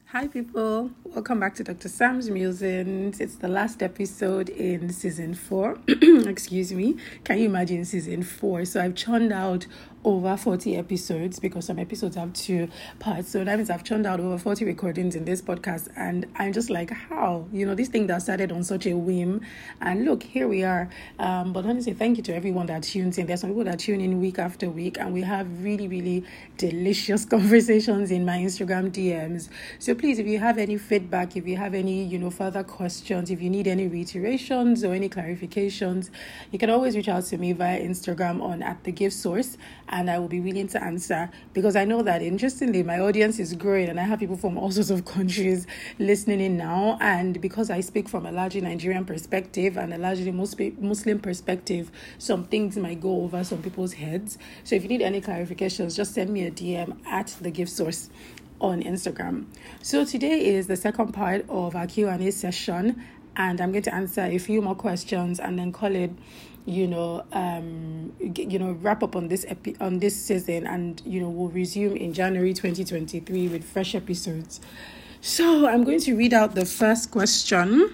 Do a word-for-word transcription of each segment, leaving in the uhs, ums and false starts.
Hi, people. Welcome back to Doctor Sam's Musings. It's the last episode in season four. Excuse me. Can you imagine season four? So I've churned out over forty episodes because some episodes have two parts. So that means I've churned out over forty recordings in this podcast. And I'm just like, how? You know, this thing that started on such a whim. And look, here we are. Um, but honestly, thank you to everyone that tunes in. There's some people that tune in week after week. And we have really, really delicious conversations in my Instagram D Ms. So please, if you have any feedback, if you have any, you know, further questions, if you need any reiterations or any clarifications, you can always reach out to me via Instagram on at the gift source, and I will be willing to answer, because I know that, interestingly, my audience is growing and I have people from all sorts of countries listening in now. And because I speak from a largely Nigerian perspective and a largely Muslim perspective, some things might go over some people's heads. So if you need any clarifications, just send me a D M at the gift source on Instagram. So today is the second part of our Q and A session, and I'm going to answer a few more questions and then call it, you know, um, you know, wrap up on this epi- on this season, and you know, we'll resume in January twenty twenty-three with fresh episodes. So I'm going to read out the first question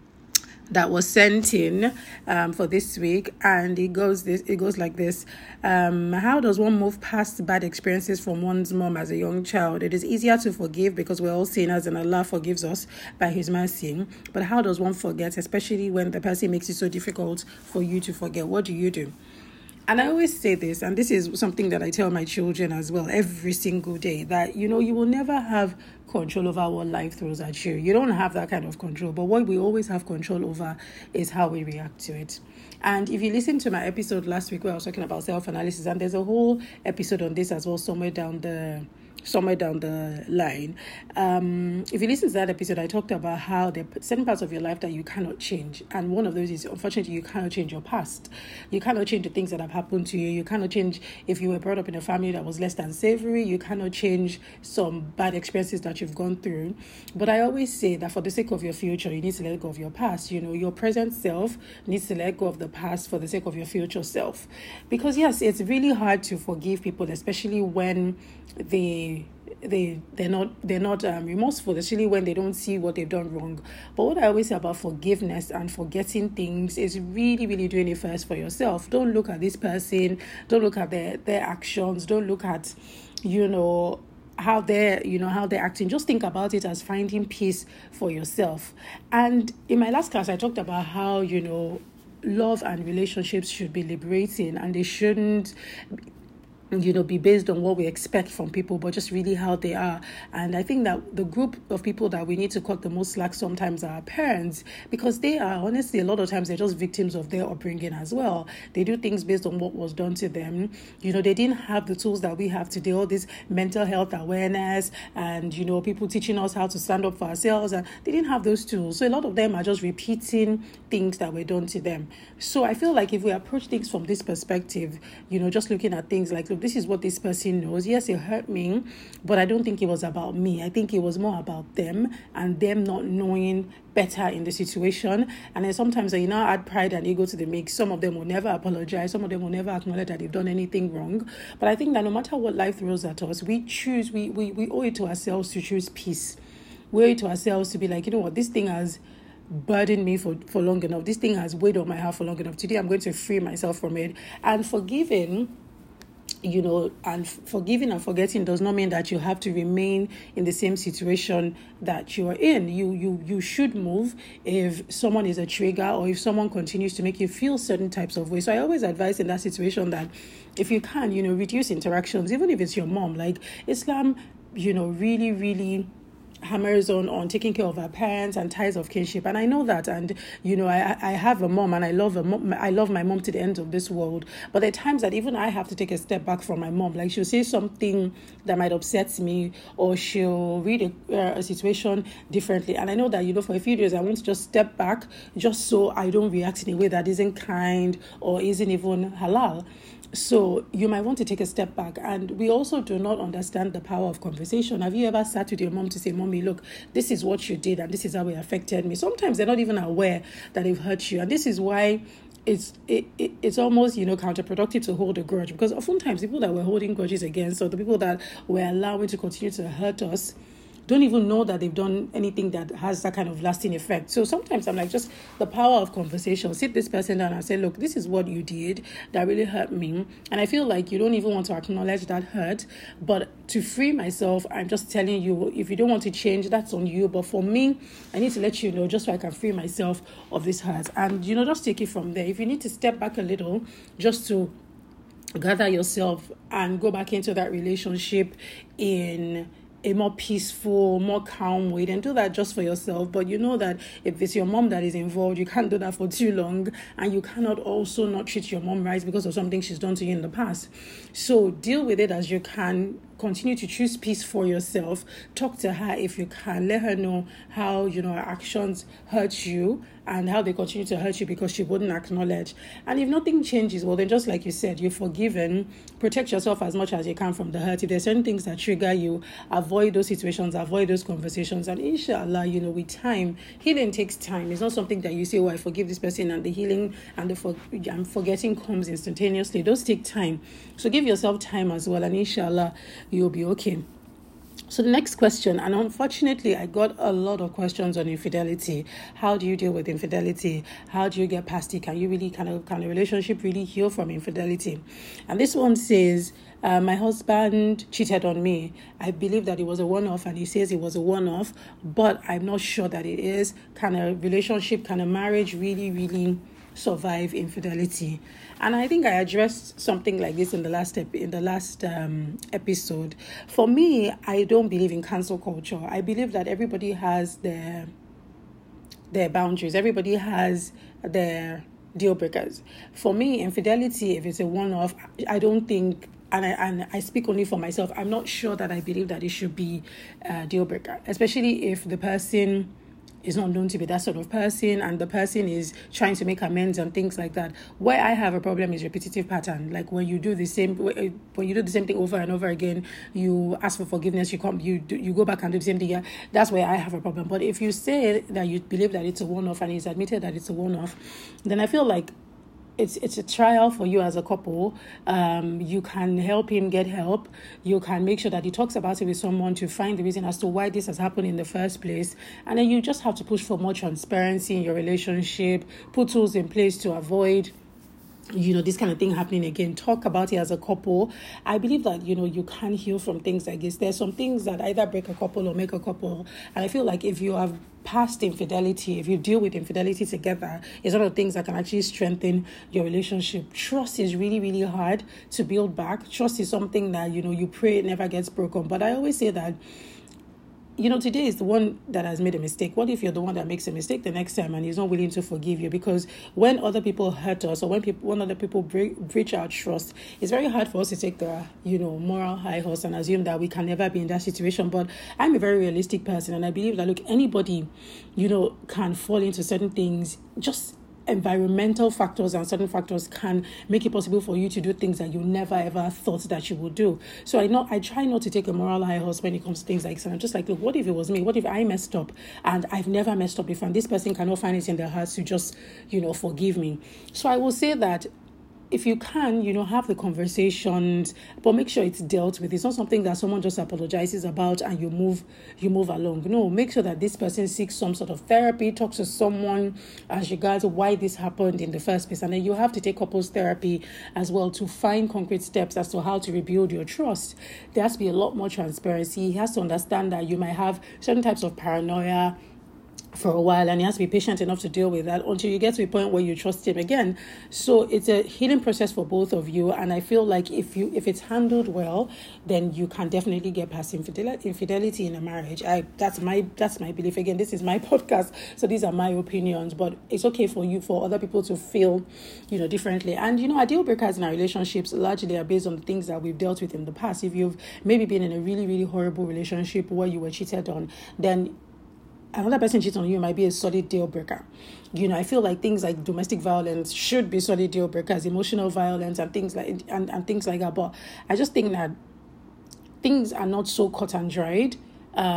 that was sent in um, for this week, and it goes this it goes like this. Um, how does one move past bad experiences from one's mom as a young child? It is easier to forgive because we're all sinners and Allah forgives us by His mercy. But how does one forget, especially when the person makes it so difficult for you to forget? What do you do? And I always say this, and this is something that I tell my children as well every single day, that, you know, you will never have control over what life throws at you. You don't have that kind of control. But what we always have control over is how we react to it. And if you listen to my episode last week where I was talking about self-analysis, and there's a whole episode on this as well somewhere down the somewhere down the line. Um, if you listen to that episode, I talked about how there are certain parts of your life that you cannot change. And one of those is, unfortunately, you cannot change your past. You cannot change the things that have happened to you. You cannot change if you were brought up in a family that was less than savory. You cannot change some bad experiences that you've gone through. But I always say that for the sake of your future, you need to let go of your past. You know, your present self needs to let go of the past for the sake of your future self. Because yes, it's really hard to forgive people, especially when they they they're not they're not um, remorseful, especially when they don't see what they've done wrong. But what I always say about forgiveness and forgetting things is really really doing it first for yourself. Don't look at this person, don't look at their their actions, don't look at, you know, how they're you know how they're acting. Just think about it as finding peace for yourself. And in my last class I talked about how, you know, love and relationships should be liberating, and they shouldn't, you know, be based on what we expect from people, but just really how they are. And I think that the group of people that we need to cut the most slack sometimes are our parents, because they are, honestly, a lot of times they're just victims of their upbringing as well. They do things based on what was done to them. You know, they didn't have the tools that we have today, all this mental health awareness and, you know, people teaching us how to stand up for ourselves, and they didn't have those tools. So a lot of them are just repeating things that were done to them. So I feel like if we approach things from this perspective, you know, just looking at things like, look, this is what this person knows. Yes, it hurt me, but I don't think it was about me. I think it was more about them and them not knowing better in the situation. And then sometimes, you know, add pride and ego to the mix. Some of them will never apologize. Some of them will never acknowledge that they've done anything wrong. But I think that no matter what life throws at us, we choose, we we, we owe it to ourselves to choose peace. We owe it to ourselves to be like, you know what, this thing has burdened me for, for long enough. This thing has weighed on my heart for long enough. Today, I'm going to free myself from it. And forgiving, you know, and forgiving and forgetting does not mean that you have to remain in the same situation that you're in. You you you should move if someone is a trigger, or if someone continues to make you feel certain types of ways. So I always advise in that situation that if you can, you know, reduce interactions, even if it's your mom. Like Islam, you know, really, really hammers on on taking care of our parents and ties of kinship, and I know that. And you know, I I have a mom, and I love a mom, I love my mom to the end of this world. But there are times that even I have to take a step back from my mom. Like, she'll say something that might upset me, or she'll read a, uh, a situation differently, and I know that, you know, for a few days I want to just step back, just so I don't react in a way that isn't kind or isn't even halal. So you might want to take a step back. And we also do not understand the power of conversation. Have you ever sat with your mom to say, Mommy, look, this is what you did and this is how it affected me? Sometimes they're not even aware that they've hurt you. And this is why it's it, it it's almost, you know, counterproductive to hold a grudge, because oftentimes people that we're holding grudges against, or the people that we're allowing to continue to hurt us, don't even know that they've done anything that has that kind of lasting effect. So sometimes I'm like, just the power of conversation. Sit this person down and say, look, this is what you did that really hurt me. And I feel like you don't even want to acknowledge that hurt. But to free myself, I'm just telling you, if you don't want to change, that's on you. But for me, I need to let you know just so I can free myself of this hurt. And, you know, just take it from there. If you need to step back a little just to gather yourself and go back into that relationship in a more peaceful, more calm way, then do that just for yourself. But you know that if it's your mom that is involved, you can't do that for too long, and you cannot also not treat your mom right because of something she's done to you in the past. So deal with it as you can. Continue to choose peace for yourself. Talk to her if you can. Let her know how, you know, her actions hurt you and how they continue to hurt you because she wouldn't acknowledge. And if nothing changes, well, then just like you said, you're forgiven. Protect yourself as much as you can from the hurt. If there's certain things that trigger you, avoid those situations, avoid those conversations. And inshallah, you know, with time, healing takes time. It's not something that you say, oh, I forgive this person and the healing and the for- I'm forgetting comes instantaneously. Those take time. So give yourself time as well. And inshallah, you'll be okay. So the next question, and unfortunately, I got a lot of questions on infidelity. How do you deal with infidelity? How do you get past it? Can you really kind of, can a relationship really heal from infidelity? And this one says, uh, my husband cheated on me. I believe that it was a one-off, and he says it was a one-off, but I'm not sure that it is. Can a relationship, can a marriage really, really survive infidelity? And I think I addressed something like this in the last ep- in the last um, episode. For me, I don't believe in cancel culture. I believe that everybody has their their boundaries. Everybody has their deal breakers. For me, infidelity, if it's a one-off, I don't think, and I and I speak only for myself, I'm not sure that I believe that it should be a deal breaker, especially if the person is not known to be that sort of person and the person is trying to make amends and things like that. Where I have a problem is repetitive pattern. Like when you do the same, when you do the same thing over and over again, you ask for forgiveness, you come, you do, you go back and do the same thing. Yeah, that's where I have a problem. But if you say that you believe that it's a one-off and it's admitted that it's a one-off, then I feel like It's it's a trial for you as a couple. Um, you can help him get help. You can make sure that he talks about it with someone to find the reason as to why this has happened in the first place. And then you just have to push for more transparency in your relationship, put tools in place to avoid, you know, this kind of thing happening again. Talk about it as a couple. I believe that, you know, you can heal from things like this. There's some things that either break a couple or make a couple. And I feel like if you have past infidelity, if you deal with infidelity together, it's one of the things that can actually strengthen your relationship. Trust is really, really hard to build back. Trust is something that, you know, you pray it never gets broken. But I always say that, you know, today is the one that has made a mistake. What if you're the one that makes a mistake the next time and he's not willing to forgive you? Because when other people hurt us or when people, when other people break, breach our trust, it's very hard for us to take the, you know, moral high horse and assume that we can never be in that situation. But I'm a very realistic person, and I believe that, look, anybody, you know, can fall into certain things. Just environmental factors and certain factors can make it possible for you to do things that you never ever thought that you would do. So I know I try not to take a moral high horse when it comes to things like this. And I'm just like, look, what if it was me? What if I messed up and I've never messed up before, and this person cannot find it in their hearts to just, you know, forgive me? So I will say that if you can, you know, have the conversations, but make sure it's dealt with. It's not something that someone just apologizes about and you move you move along. No, make sure that this person seeks some sort of therapy, talks to someone as regards why this happened in the first place. And then you have to take couples therapy as well to find concrete steps as to how to rebuild your trust. There has to be a lot more transparency. He has to understand that you might have certain types of paranoia for a while, and he has to be patient enough to deal with that until you get to a point where you trust him again. So it's a healing process for both of you, and I feel like if you if it's handled well, then you can definitely get past infidelity infidelity in a marriage. I that's my that's my belief. Again, this is my podcast, so these are my opinions, but it's okay for you for other people to feel, you know, differently. And you know, our deal breakers in our relationships largely are based on the things that we've dealt with in the past. If you've maybe been in a really really horrible relationship where you were cheated on, then another person cheating on you might be a solid deal breaker. You know, I feel like things like domestic violence should be solid deal breakers, emotional violence and things like and, and things like that. But I just think that things are not so cut and dried.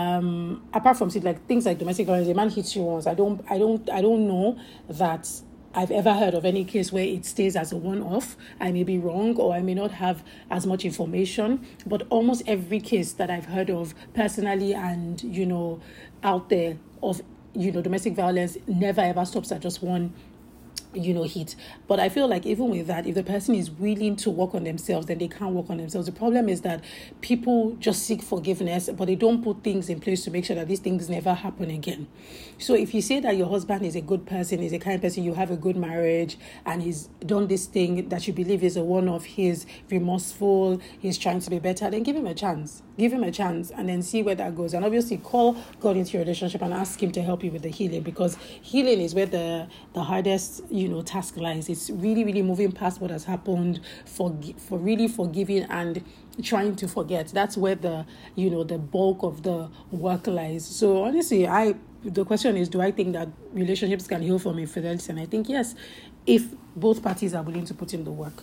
Um, apart from like things like domestic violence, a man hits you once. I don't, I don't, I don't know that I've ever heard of any case where it stays as a one-off. I may be wrong, or I may not have as much information, but almost every case that I've heard of personally and, you know, out there of, you know, domestic violence never ever stops at just one, you know, hit. But I feel like even with that, if the person is willing to work on themselves, then they can work on themselves. The problem is that people just seek forgiveness, but they don't put things in place to make sure that these things never happen again. So if you say that your husband is a good person, is a kind person, you have a good marriage, and he's done this thing that you believe is a one-off, he's remorseful, he's trying to be better, then give him a chance. Give him a chance and then see where that goes. And obviously call God into your relationship and ask him to help you with the healing, because healing is where the, the hardest, you know, task lies. It's really, really moving past what has happened, for for really forgiving and trying to forget. That's where the, you know, the bulk of the work lies. So honestly, I the question is, do I think that relationships can heal from infidelity? And I think yes, if both parties are willing to put in the work.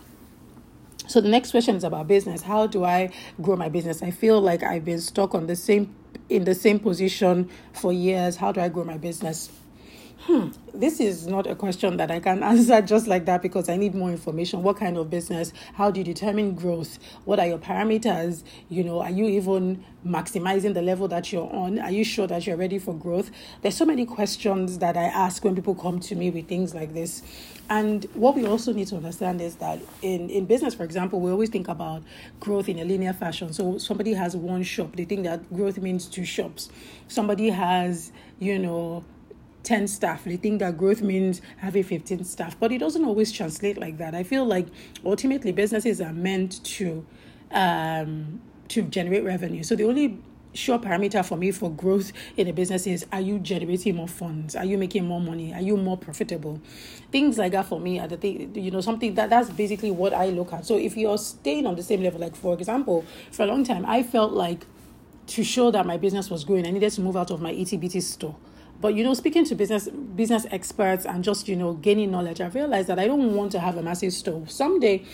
So the next question is about business. How do I grow my business? I feel like I've been stuck on the same in the same position for years. How do I grow my business? Hmm, this is not a question that I can answer just like that, because I need more information. What kind of business? How do you determine growth? What are your parameters? You know, are you even maximizing the level that you're on? Are you sure that you're ready for growth? There's so many questions that I ask when people come to me with things like this. And what we also need to understand is that in, in business, for example, we always think about growth in a linear fashion. So somebody has one shop. They think that growth means two shops. Somebody has, you know, ten staff. They think that growth means having fifteen staff, but it doesn't always translate like that. I feel like ultimately businesses are meant to um, to generate revenue. So the only sure parameter for me for growth in a business is, are you generating more funds? Are you making more money? Are you more profitable? Things like that for me are the thing, you know, something that that's basically what I look at. So if you're staying on the same level, like for example, for a long time, I felt like to show that my business was growing, I needed to move out of my itty bitty store. But, you know, speaking to business business experts and just, you know, gaining knowledge, I realized that I don't want to have a massive store. Someday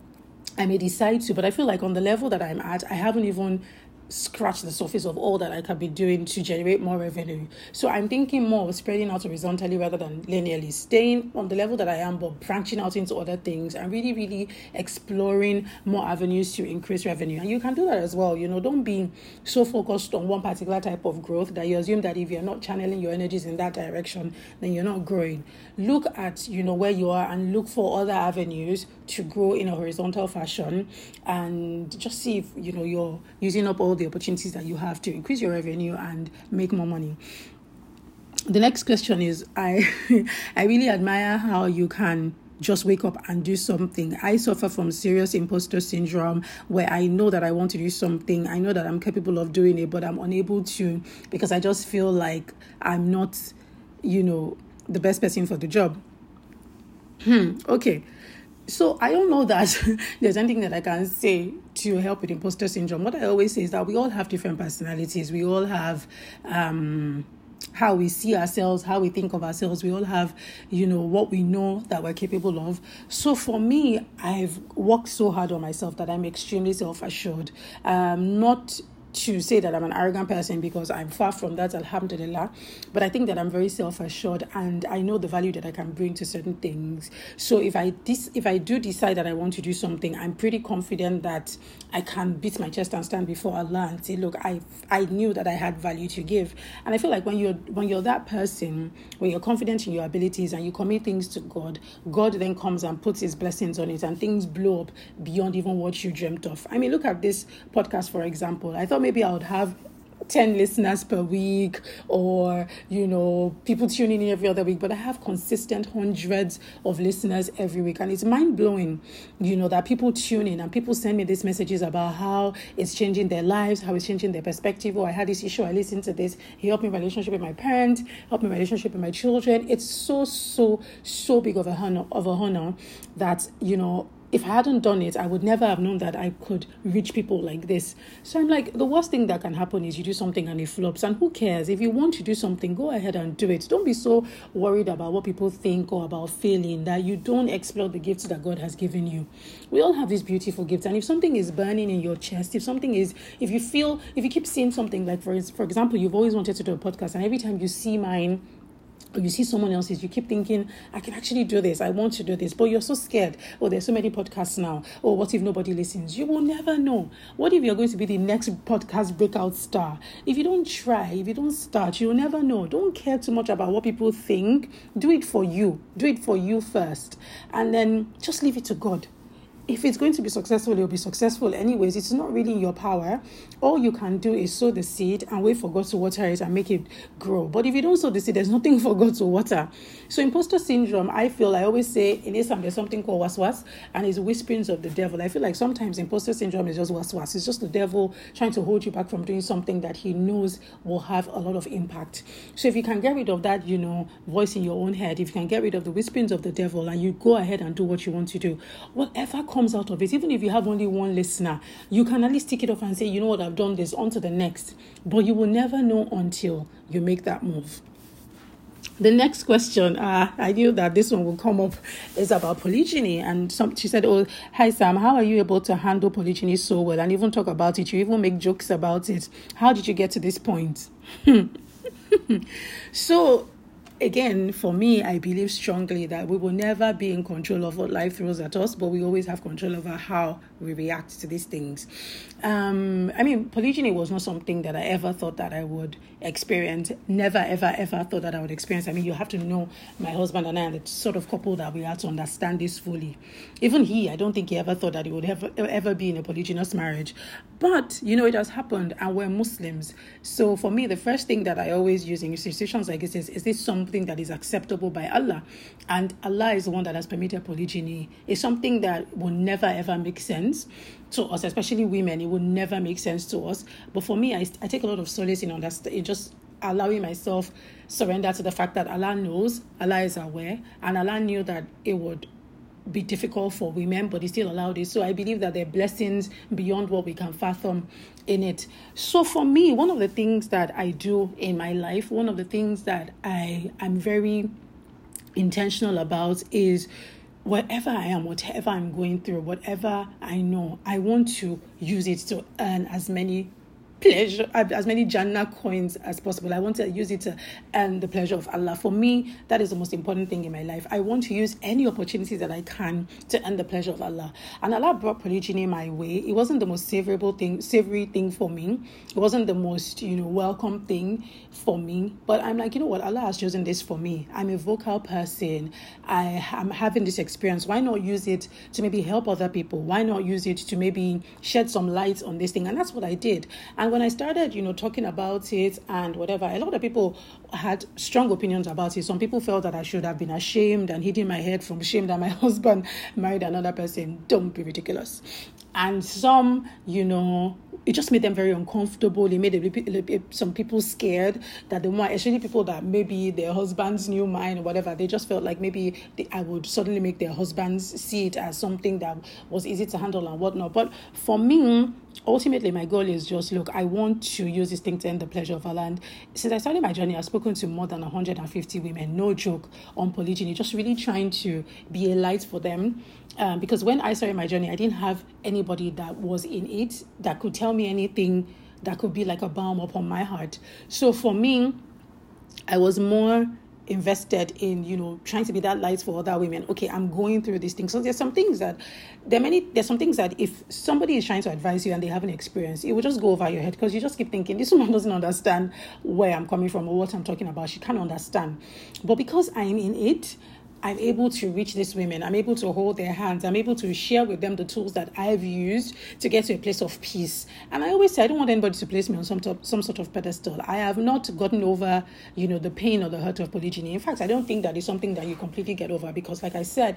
I may decide to, but I feel like on the level that I'm at, I haven't even scratch the surface of all that I can be doing to generate more revenue. So I'm thinking more of spreading out horizontally rather than linearly, staying on the level that I am, but branching out into other things and really, really exploring more avenues to increase revenue. And you can do that as well. You know, don't be so focused on one particular type of growth that you assume that if you're not channeling your energies in that direction, then you're not growing. Look at, you know, where you are and look for other avenues to grow in a horizontal fashion, and just see if, you know, you're using up all the opportunities that you have to increase your revenue and make more money. The next question is, I I really admire how you can just wake up and do something. I suffer from serious imposter syndrome, where I know that I want to do something. I know that I'm capable of doing it, but I'm unable to, because I just feel like I'm not, you know, the best person for the job. Hmm. Okay. So I don't know that there's anything that I can say to help with imposter syndrome. What I always say is that we all have different personalities. We all have um, how we see ourselves, how we think of ourselves. We all have, you know, what we know that we're capable of. So for me, I've worked so hard on myself that I'm extremely self-assured. Um, not to say that I'm an arrogant person, because I'm far from that, alhamdulillah. But I think that I'm very self-assured, and I know the value that I can bring to certain things. So if I dis- if I do decide that I want to do something, I'm pretty confident that I can beat my chest and stand before Allah and say, look, I I knew that I had value to give. And I feel like when you're when you're that person, when you're confident in your abilities and you commit things to God, God then comes and puts his blessings on it, and things blow up beyond even what you dreamt of. I mean, look at this podcast, for example. I thought maybe I would have ten listeners per week, or, you know, people tuning in every other week, but I have consistent hundreds of listeners every week. And it's mind-blowing, you know, that people tune in and people send me these messages about how it's changing their lives, how it's changing their perspective. Oh, I had this issue, I listened to this, he helped me in my relationship with my parents, helped me in my relationship with my children. It's so, so, so big of a honor, of a honor that, you know, if I hadn't done it, I would never have known that I could reach people like this. So I'm like, the worst thing that can happen is you do something and it flops. And who cares? If you want to do something, go ahead and do it. Don't be so worried about what people think or about failing that you don't explore the gifts that God has given you. We all have these beautiful gifts. And if something is burning in your chest, if something is, if you feel, if you keep seeing something, like for, for example, you've always wanted to do a podcast, and every time you see mine, or you see someone else's, you keep thinking, I can actually do this, I want to do this, but you're so scared. Oh, there's so many podcasts now. Oh, what if nobody listens? You will never know. What if you're going to be the next podcast breakout star? If you don't try, if you don't start, you'll never know. Don't care too much about what people think. Do it for you. Do it for you first. And then just leave it to God. If it's going to be successful, it'll be successful anyways. It's not really in your power. All you can do is sow the seed and wait for God to water it and make it grow. But if you don't sow the seed, there's nothing for God to water. So imposter syndrome, I feel, I always say in Islam, there's something called waswas, and it's whisperings of the devil. I feel like sometimes imposter syndrome is just waswas. It's just the devil trying to hold you back from doing something that he knows will have a lot of impact. So if you can get rid of that, you know, voice in your own head, if you can get rid of the whisperings of the devil and you go ahead and do what you want to do, whatever comes out of it, even if you have only one listener, you can at least tick it off and say, you know what, I've done this, on to the next. But you will never know until you make that move. The next question, uh, I knew that this one will come up, is about polygyny. And some, she said, oh, hi Sam, how are you able to handle polygyny so well and even talk about it? You even make jokes about it. How did you get to this point? So, again, for me, I believe strongly that we will never be in control of what life throws at us, but we always have control over how we react to these things. Um, I mean, polygyny was not something that I ever thought that I would experience. Never, ever, ever thought that I would experience. I mean, you have to know my husband and I are the sort of couple that we have to understand this fully. Even he, I don't think he ever thought that he would ever, ever be in a polygynous marriage. But, you know, it has happened, and we're Muslims. So for me, the first thing that I always use in situations like this is, is this something that is acceptable by Allah? And Allah is the one that has permitted polygyny. It's something that will never, ever make sense to us, especially women. It will never make sense to us. But for me, I, I take a lot of solace in understanding, just allowing myself surrender to the fact that Allah knows, Allah is aware, and Allah knew that it would be difficult for women, but he still allowed it. So I believe that there are blessings beyond what we can fathom in it. So for me, one of the things that I do in my life, one of the things that I am very intentional about is wherever I am, whatever I'm going through, whatever I know, I want to use it to earn as many pleasure, as many Jannah coins as possible. I want to use it to earn the pleasure of Allah. For me, that is the most important thing in my life. I want to use any opportunity that I can to earn the pleasure of Allah. And Allah brought polygyny my way. It wasn't the most savourable thing, savory thing for me. It wasn't the most, you know, welcome thing for me. But I'm like, you know what? Allah has chosen this for me. I'm a vocal person. I am having this experience. Why not use it to maybe help other people? Why not use it to maybe shed some light on this thing? And that's what I did. And when I started, you know, talking about it and whatever, a lot of people had strong opinions about it. Some people felt that I should have been ashamed and hidden my head from shame that my husband married another person. Don't be ridiculous. And some, you know, it just made them very uncomfortable. It made a, a, some people scared that the more, especially people that maybe their husbands knew mine or whatever, they just felt like maybe they, I would suddenly make their husbands see it as something that was easy to handle and whatnot. But for me, ultimately, my goal is just, look, I want to use this thing to end the pleasure of Allah. And since I started my journey, I've spoken to more than one hundred fifty women, no joke, on polygyny, just really trying to be a light for them. Um, because when I started my journey, I didn't have anybody that was in it that could tell me anything that could be like a balm upon my heart. So for me, I was more invested in, you know, trying to be that light for other women. Okay, I'm going through these things. So there's some things that, there are many, there's some things that if somebody is trying to advise you and they haven't experienced, it will just go over your head because you just keep thinking, this woman doesn't understand where I'm coming from or what I'm talking about. She can't understand. But because I'm in it, I'm able to reach these women. I'm able to hold their hands. I'm able to share with them the tools that I've used to get to a place of peace. And I always say, I don't want anybody to place me on some top, some sort of pedestal. I have not gotten over, you know, the pain or the hurt of polygyny. In fact, I don't think that is something that you completely get over because, like I said,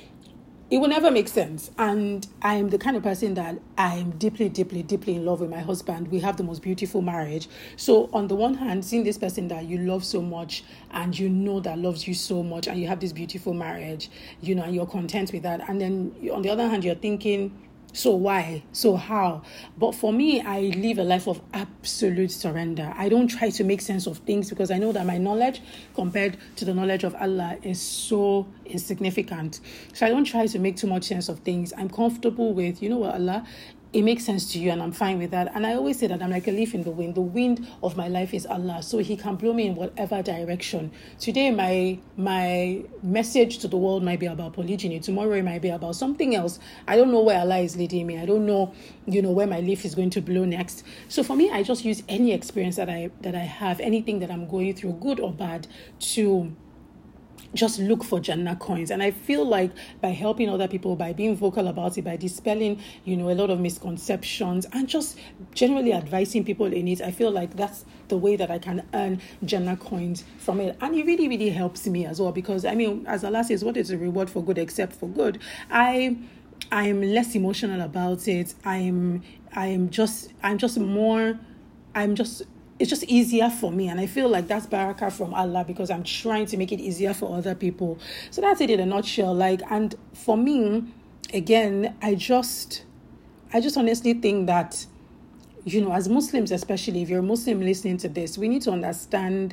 it will never make sense. And I'm the kind of person that I'm deeply, deeply, deeply in love with my husband. We have the most beautiful marriage. So on the one hand, seeing this person that you love so much and you know that loves you so much and you have this beautiful marriage, you know, and you're content with that. And then on the other hand, you're thinking, so why? So how? But for me, I live a life of absolute surrender. I don't try to make sense of things because I know that my knowledge compared to the knowledge of Allah is so insignificant. So I don't try to make too much sense of things. I'm comfortable with, you know what, Allah, it makes sense to you, and I'm fine with that. And I always say that I'm like a leaf in the wind. The wind of my life is Allah, so He can blow me in whatever direction. Today, my my message to the world might be about polygyny. Tomorrow, it might be about something else. I don't know where Allah is leading me. I don't know, you know, where my leaf is going to blow next. So for me, I just use any experience that I that I have, anything that I'm going through, good or bad, to just look for Jannah coins. And I feel like by helping other people, by being vocal about it, by dispelling, you know, a lot of misconceptions and just generally advising people in it, I feel like that's the way that I can earn Jannah coins from it. And it really, really helps me as well, because I mean, as Allah says, what is the reward for good except for good? I I'm less emotional about it. I'm I'm just I'm just more I'm just it's just easier for me. And I feel like that's barakah from Allah, because I'm trying to make it easier for other people. So that's it in a nutshell. Like, and for me, again, I just, I just honestly think that, you know, as Muslims, especially if you're a Muslim listening to this, we need to understand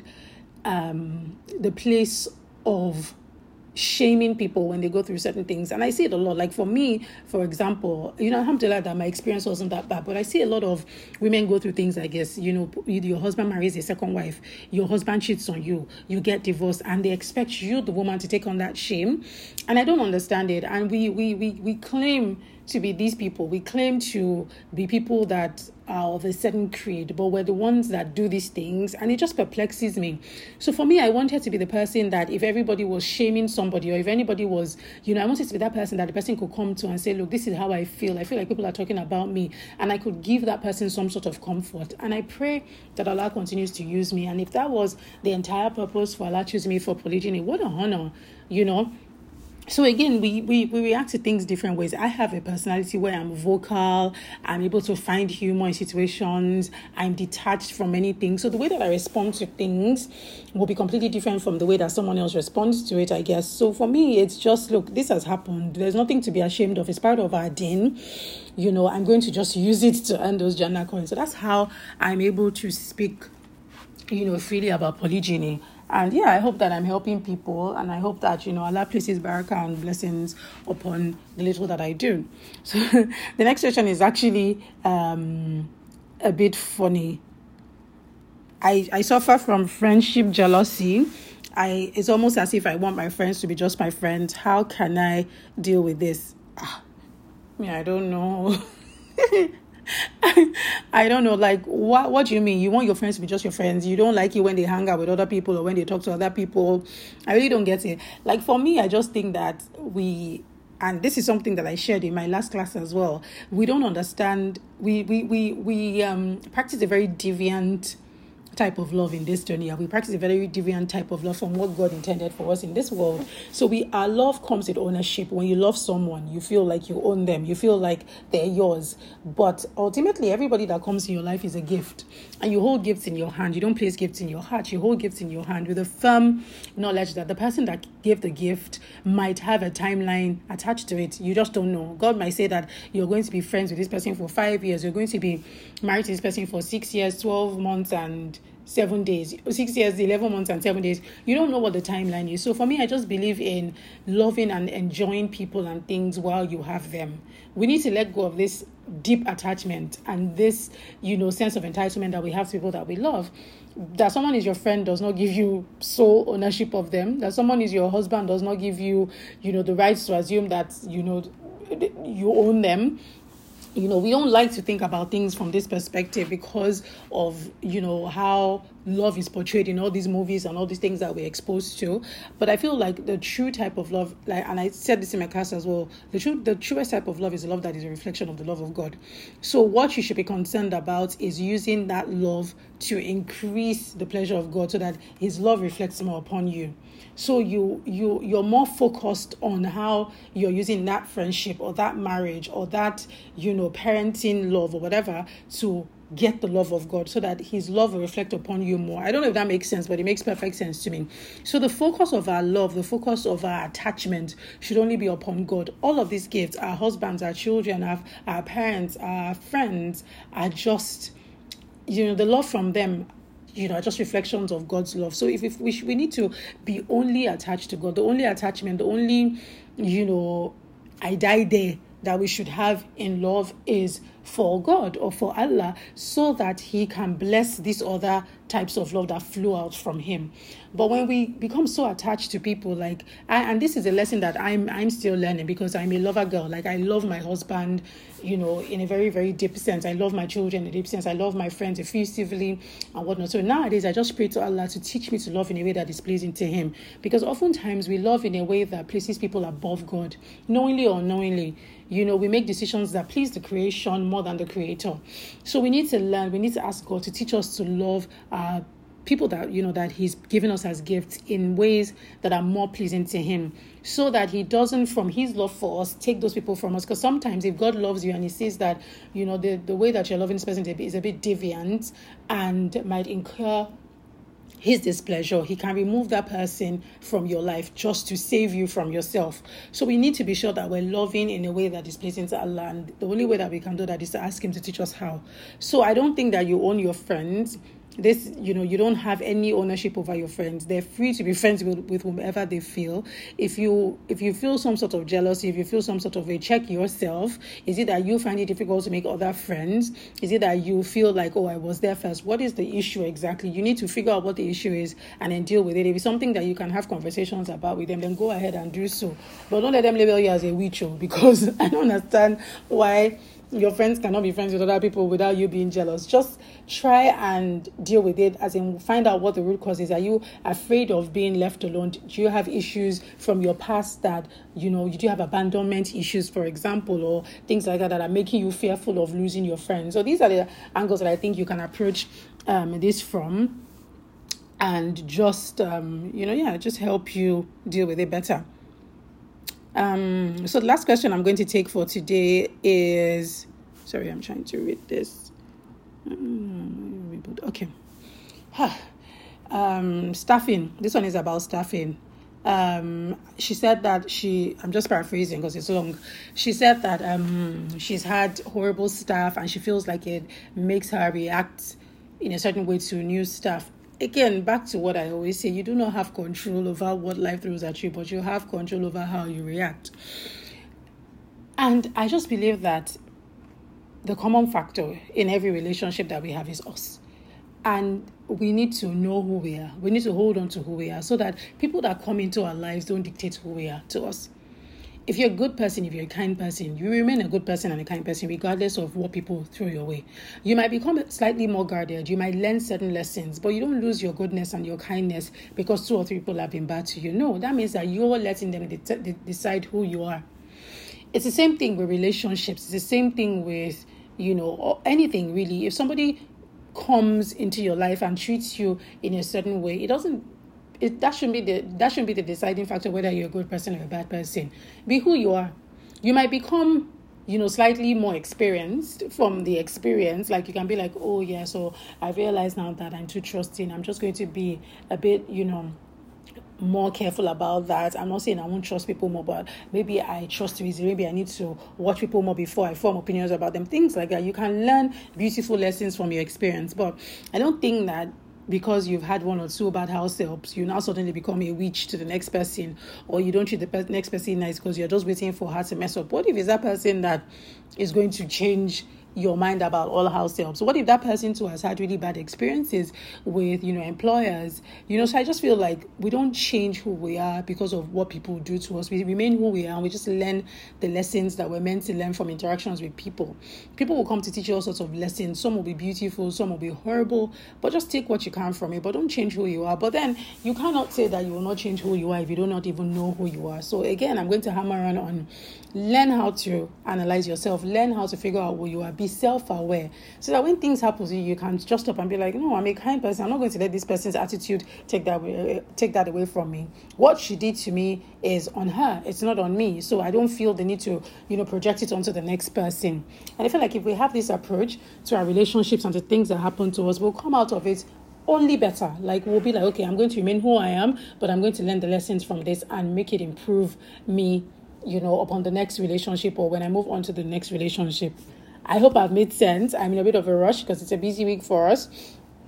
um, the place of shaming people when they go through certain things. And I see it a lot. Like for me, for example, you know, alhamdulillah that my experience wasn't that bad, but I see a lot of women go through things, I guess, you know, your husband marries a second wife, your husband cheats on you, you get divorced, and they expect you, the woman, to take on that shame. And I don't understand it. And we we we, we claim to be these people. We claim to be people that are of a certain creed, but we're the ones that do these things, and it just perplexes me. So for me, I wanted to be the person that if everybody was shaming somebody, or if anybody was, you know, I wanted to be that person that the person could come to and say, look, this is how I feel. I feel like people are talking about me, and I could give that person some sort of comfort. And I pray that Allah continues to use me. And if that was the entire purpose for Allah choosing me for polygyny, what an honor, you know. So again, we, we, we react to things different ways. I have a personality where I'm vocal, I'm able to find humor in situations, I'm detached from many things. So the way that I respond to things will be completely different from the way that someone else responds to it, I guess. So for me, it's just, look, this has happened. There's nothing to be ashamed of. It's part of our deen. You know, I'm going to just use it to earn those Jannah coins. So that's how I'm able to speak, you know, freely about polygyny. And yeah, I hope that I'm helping people, and I hope that, you know, Allah places barakah and blessings upon the little that I do. So the next question is actually um, a bit funny. I, I suffer from friendship jealousy. I It's almost as if I want my friends to be just my friends. How can I deal with this? Ah, yeah, I don't know. I don't know, like, what what do you mean? You want your friends to be just your friends? You don't like it when they hang out with other people or when they talk to other people? I really don't get it. Like, for me, I just think that we, and this is something that I shared in my last class as well, we don't understand, we we we, we um practice a very deviant type of love in this journey. We practice a very deviant type of love from what God intended for us in this world. So we our love comes with ownership. When you love someone, you feel like you own them. You feel like they're yours. But ultimately, everybody that comes in your life is a gift. And you hold gifts in your hand. You don't place gifts in your heart. You hold gifts in your hand with a firm knowledge that the person that gave the gift might have a timeline attached to it. You just don't know. God might say that you're going to be friends with this person for five years. You're going to be married to this person for six years, twelve months, and seven days, six years, eleven months and seven days. You don't know what the timeline is. So for me, I just believe in loving and enjoying people and things while you have them. We need to let go of this deep attachment and this, you know, sense of entitlement that we have to people that we love. That someone is your friend does not give you sole ownership of them. That someone is your husband does not give you, you know, the rights to assume that, you know, you own them. You know, we don't like to think about things from this perspective because of, you know, how love is portrayed in all these movies and all these things that we're exposed to. But I feel like the true type of love, like, and I said this in my class as well, the true, the truest type of love is a love that is a reflection of the love of God. So what you should be concerned about is using that love to increase the pleasure of God so that His love reflects more upon you. So you you you're more focused on how you're using that friendship or that marriage or that, you know, parenting love or whatever to get the love of God so that His love will reflect upon you more. I don't know if that makes sense, but it makes perfect sense to me. So the focus of our love, the focus of our attachment should only be upon God. All of these gifts, our husbands, our children, our, our parents, our friends, are just, you know, the love from them, you know, just reflections of God's love. So if, if we sh- we need to be only attached to God, the only attachment, the only, you know, I die there that we should have in love is for God or for Allah, so that he can bless these other types of love that flow out from him. But when we become so attached to people, like, I, and this is a lesson that I'm I'm still learning, because I'm a lover girl. Like, I love my husband, you know, in a very, very deep sense. I love my children in a deep sense. I love my friends effusively and whatnot. So nowadays, I just pray to Allah to teach me to love in a way that is pleasing to him. Because oftentimes we love in a way that places people above God, knowingly or unknowingly. You know, we make decisions that please the creation more than the creator. So we need to learn, we need to ask God to teach us to love uh, people that, you know, that he's given us as gifts in ways that are more pleasing to him, so that he doesn't, from his love for us, take those people from us. Because sometimes if God loves you and he sees that, you know, the, the way that you're loving this person is a bit deviant and might incur his displeasure, he can remove that person from your life just to save you from yourself. So we need to be sure that we're loving in a way that is pleasing to Allah, and the only way that we can do that is to ask him to teach us how. So I don't think that you own your friends. This, you know, you don't have any ownership over your friends. They're free to be friends with, with whomever they feel. If you if you feel some sort of jealousy, if you feel some sort of a, check yourself. Is it that you find it difficult to make other friends? Is it that you feel like, oh, I was there first? What is the issue exactly? You need to figure out what the issue is and then deal with it. If it's something that you can have conversations about with them, then go ahead and do so. But don't let them label you as a witch, because I don't understand why your friends cannot be friends with other people without you being jealous. Just try and deal with it, as in find out what the root cause is. Are you afraid of being left alone? Do you have issues from your past that, you know, you do have abandonment issues, for example, or things like that that are making you fearful of losing your friends? So these are the angles that I think you can approach um, this from, and just, um, you know, yeah, just help you deal with it better. Um, so the last question I'm going to take for today is, sorry, I'm trying to read this. Okay. um, staffing. This one is about staffing. Um, she said that she, I'm just paraphrasing because it's long. She said that um, she's had horrible staff and she feels like it makes her react in a certain way to new staff. Again, back to what I always say, you do not have control over what life throws at you, but you have control over how you react. And I just believe that the common factor in every relationship that we have is us. And we need to know who we are. We need to hold on to who we are, so that people that come into our lives don't dictate who we are to us. If you're a good person, if you're a kind person, you remain a good person and a kind person regardless of what people throw your way. You might become slightly more guarded. You might learn certain lessons, but you don't lose your goodness and your kindness because two or three people have been bad to you. No, that means that you're letting them de- de- decide who you are. It's the same thing with relationships. It's the same thing with, you know, or anything really. If somebody comes into your life and treats you in a certain way, it doesn't It, that shouldn't be the that shouldn't be the deciding factor whether you're a good person or a bad person. Be who you are. You might become, you know, slightly more experienced from the experience. Like you can be like, oh yeah, so I realize now that I'm too trusting. I'm just going to be a bit, you know, more careful about that. I'm not saying I won't trust people more, but maybe I trust too easy. Maybe I need to watch people more before I form opinions about them. Things like that. You can learn beautiful lessons from your experience, but I don't think that because you've had one or two bad house helps, you now suddenly become a witch to the next person, or you don't treat the pe- next person nice because you're just waiting for her to mess up. What if it's that person that is going to change your mind about all house helps? What if that person too has had really bad experiences with, you know, employers? You know, so I just feel like we don't change who we are because of what people do to us. We remain who we are, and we just learn the lessons that we're meant to learn from interactions with people. People will come to teach you all sorts of lessons. Some will be beautiful, some will be horrible, but just take what you can from it, but don't change who you are. But then you cannot say that you will not change who you are if you do not even know who you are. So again, I'm going to hammer on on learn how to analyze yourself, learn how to figure out who you are, be self-aware, so that when things happen to you, you can just stop and be like, no, I'm a kind person. I'm not going to let this person's attitude take that away, take that away from me. What she did to me is on her. It's not on me. So I don't feel the need to, you know, project it onto the next person. And I feel like if we have this approach to our relationships and the things that happen to us, we'll come out of it only better. Like we'll be like, okay, I'm going to remain who I am, but I'm going to learn the lessons from this and make it improve me, you know, upon the next relationship or when I move on to the next relationship. I hope I've made sense. I'm in a bit of a rush because it's a busy week for us.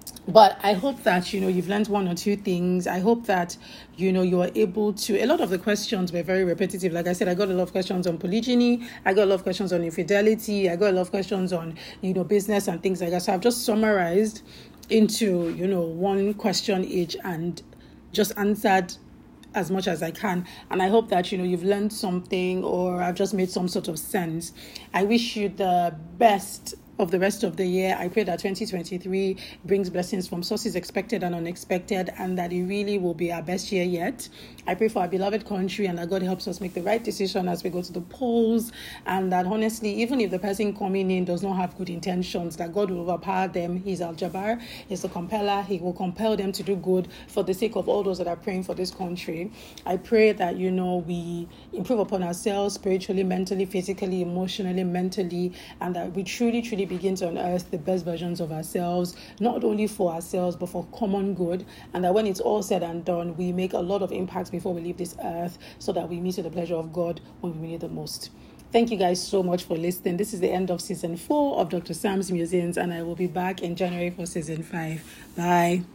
But I hope that, you know, you've learned one or two things. I hope that, you know, you are able to. A lot of the questions were very repetitive. Like I said, I got a lot of questions on polygyny. I got a lot of questions on infidelity. I got a lot of questions on, you know, business and things like that. So I've just summarized into, you know, one question each and just answered as much as I can. And I hope that, you know, you've learned something or I've just made some sort of sense. I wish you the best of the rest of the year. I pray that twenty twenty-three brings blessings from sources expected and unexpected, and that it really will be our best year yet. I pray for our beloved country and that God helps us make the right decision as we go to the polls, and that honestly, even if the person coming in does not have good intentions, that God will overpower them. He's Al-Jabbar, he's the compeller. He will compel them to do good for the sake of all those that are praying for this country. I pray that, you know, we improve upon ourselves spiritually, mentally, physically, emotionally, mentally, and that we truly, truly begin to unearth the best versions of ourselves, not only for ourselves, but for common good. And that when it's all said and done, we make a lot of impact before we leave this earth, so that we meet with the pleasure of God when we need it the most. Thank you guys so much for listening. This is the end of season four of Doctor Sam's Musings, and I will be back in January for season five. Bye.